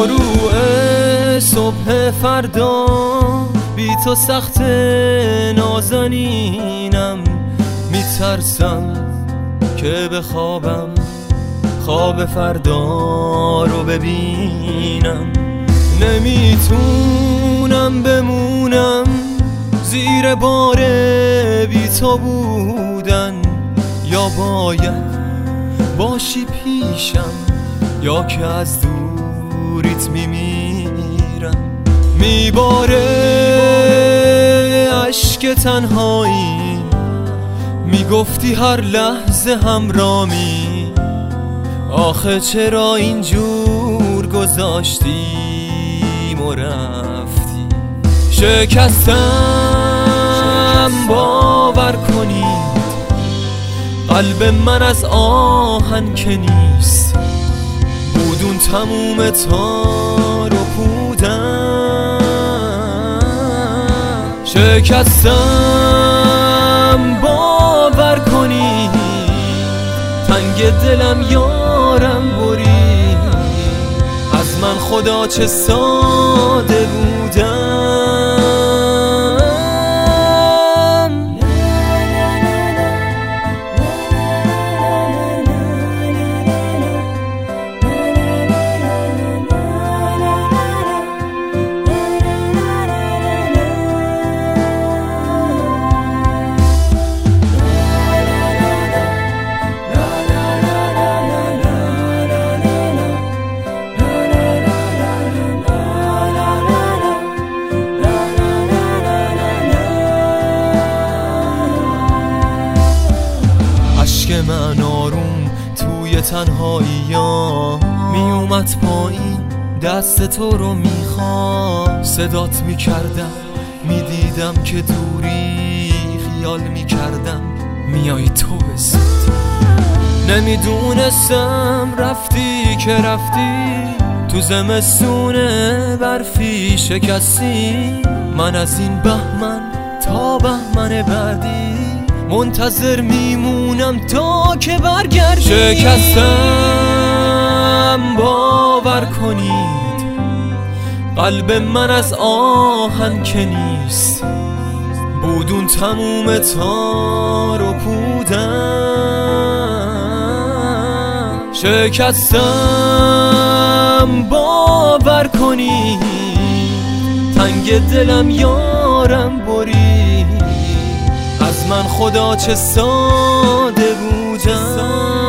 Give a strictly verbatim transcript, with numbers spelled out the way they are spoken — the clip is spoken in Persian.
شروع صبح فردا بی تو سخت نازنینم، میترسم که بخوابم خواب فردا رو ببینم. نمیتونم بمونم زیر بار بی تو بودن، یا باید باشی پیشم یا که از دوریت میمیرم. میباره عشق تنهایی، میگفتی هر لحظه همرامی، آخه چرا اینجور گذاشتیم و رفتی؟ شکستم باور کنید، قلب من از آهن که نیست، بودون تموم تار و پودم. شکستم باور کنید، تنگ دلم یارم برید، از من خدا چه ساده بودم. من آروم توی تنهایی ها می اومد پایین، دست تو رو میخوام، صدات میکردم میدیدم که دوری، خیال میکردم میای تو بزید. نمیدونستم رفتی که رفتی، تو زمستون برفی شکستی، من از این بهمن تا بهمن بعدی منتظر میمونم تا که برگردی. شکستم باور کنید، قلب من از آهن که نیست، بودون تموم تار و پودم. شکستم باور کنید، تنگ دلم یارم برید، از من خدا چه ساده بودم.